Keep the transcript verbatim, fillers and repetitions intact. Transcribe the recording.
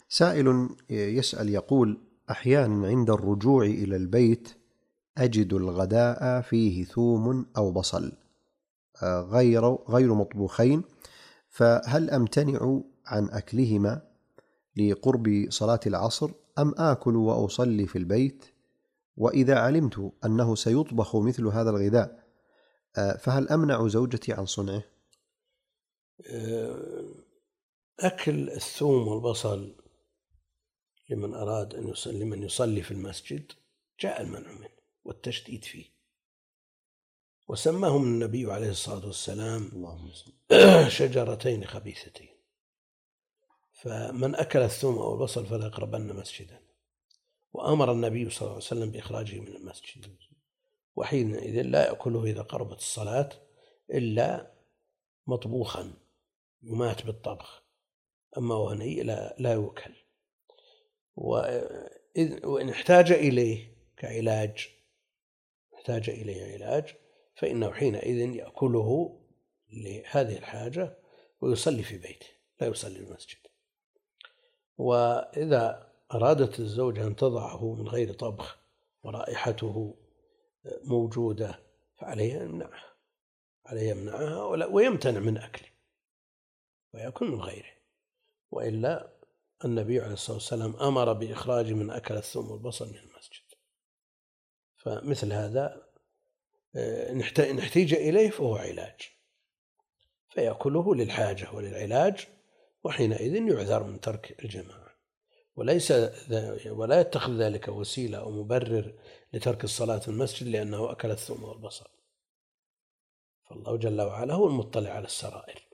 سائل يسأل يقول: أحيانا عند الرجوع إلى البيت أجد الغداء فيه ثوم أو بصل غير غير مطبوخين، فهل أمتنع عن أكلهما لقرب صلاة العصر أم آكل وأصلي في البيت؟ وإذا علمت أنه سيطبخ مثل هذا الغذاء فهل أمنع زوجتي عن صنعه؟ أكل الثوم والبصل لمن أراد أن يصلي لمن يصلي في المسجد جاء المنع منه والتشديد فيه، وسماهم النبي عليه الصلاة والسلام شجرتين خبيثتين، فمن أكل الثوم أو البصل فلا يقربن مسجدا، وأمر النبي صلى الله عليه وسلم بإخراجه من المسجد، وحينئذ لا يأكله إذا قربت الصلاة إلا مطبوخا يمات بالطبخ، أما وهني لا, لا يوكل. وإن احتاج إليه كعلاج احتاج إليه علاج فإنه حينئذ يأكله لهذه الحاجة ويصلي في بيته لا يصلي في المسجد. وإذا أرادت الزوجة أن تضعه من غير طبخ ورائحته موجودة فعليها يمنعها عليها يمنعها ويمتنع من أكله ويأكل من غيره، وإلا النبي عليه الصلاة والسلام أمر بإخراج من أكل الثوم والبصل من المسجد. فمثل هذا إن احتاج إليه فهو علاج فيأكله للحاجة وللعلاج، وحينئذ يعذر من ترك الجماعة، وليس ولا يتخذ ذلك وسيلة أو مبرر لترك الصلاة في المسجد لأنه أكل الثوم والبصل. فالله جل وعلا هو المطلع على السرائر.